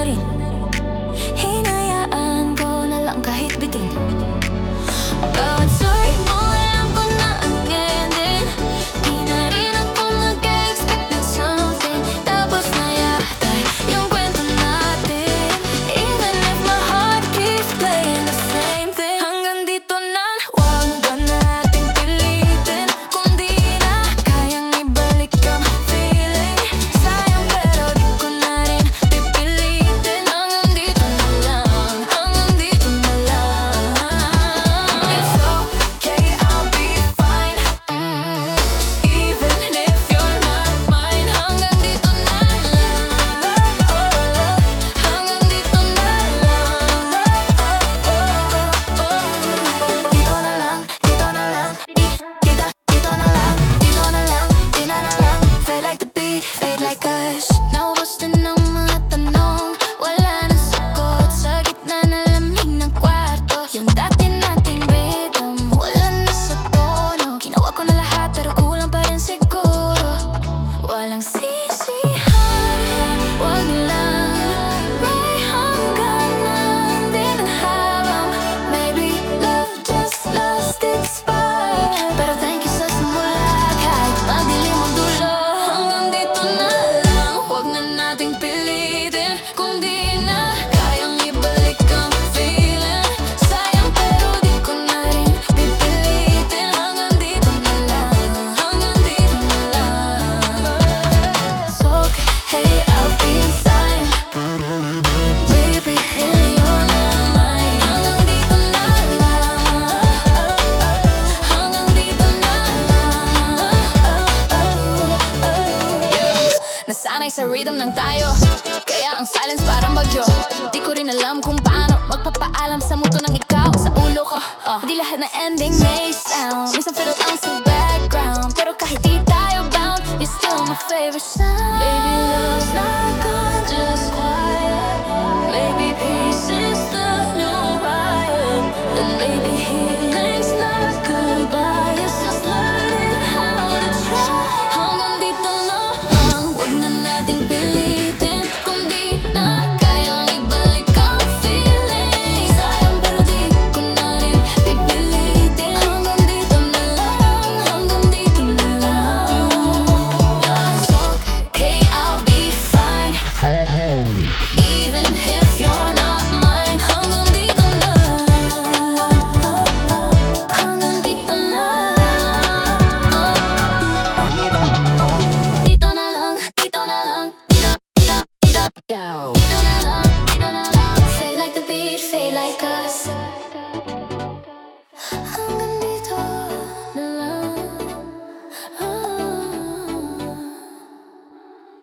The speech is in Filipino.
na rin. Hinayaan ko na lang kahit bitin. Bawat story mo alam ko na ang ganyan din. Di na rin ako nag-expect ng something. Tapos na yata yung kwento natin. Even if my heart keeps playing the same thing. Hanggang dito na, wag ba natin pilitin? Kung di na kayang ibalik ang feeling. Sayang pero di ko na rin pipilitin. Hanggang dito na lang, hanggang dito na lang. It's okay, I'll be fine. Even if you're not mine. Hanggang dito na lang, hanggang dito na lang. Dito na lang, dito na lang. Dito na lang, dito na lang. Di na lang. Fade like the beat, fade like us. Naubos din ang mga tanong. Wala na sagot sa gitna na lamig ng kwarto. Yung dati nating rhythm, wala na sa tono. Ginawa ko na lahat pero kulang pa rin siguro. Walang sisihan, wag lang. May hanggan lang din ang habang. Maybe love just lost its spark. Pero thank you sa simula kahit magdilim ang dulo. Hanggang dito na lang, wag na nating pilitin. Kung di na kayang ibalik ang feeling. Sayang pero di ko na rin pipilitin. Hanggang dito na lang, hanggang dito na lang. It's okay, I'll be fine. Baby, you're not mine. Hanggang dito na lang, hanggang dito na lang. Nasanay sa rhythm ng tayo, kaya ang silence parang bagyo. Di ko rin alam kung paano magpapaalam sa mundo ng ikaw sa ulo ko. Di lahat na ending may sound. Minsan fiddle ang sa background, pero kahit di tayo bound, you're still my favorite sound. Baby, love's not gone just quiet. Maybe peace is the new riot. And maybe healing's not goodbye. It's just learning how to try. Hanggang dito na lang, wag na nating pilitin. Kung di na kayang ibalik ang feeling. Sayang pero di ko na rin pipilitin. Hanggang dito na lang, hanggang dito na lang. It's okay, I'll be fine. Even if you're not mine. Hanggang dito na lang, hanggang dito na lang. Dito na lang, dito na lang. Dito na lang, dito na lang. Fade like the beat, fade like us. Hanggang